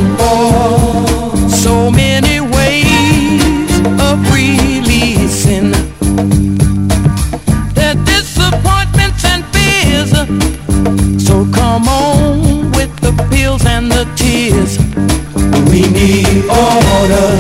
for so many ways of releasing their disappointments and fears. So come on with the pills and the tears. We need order.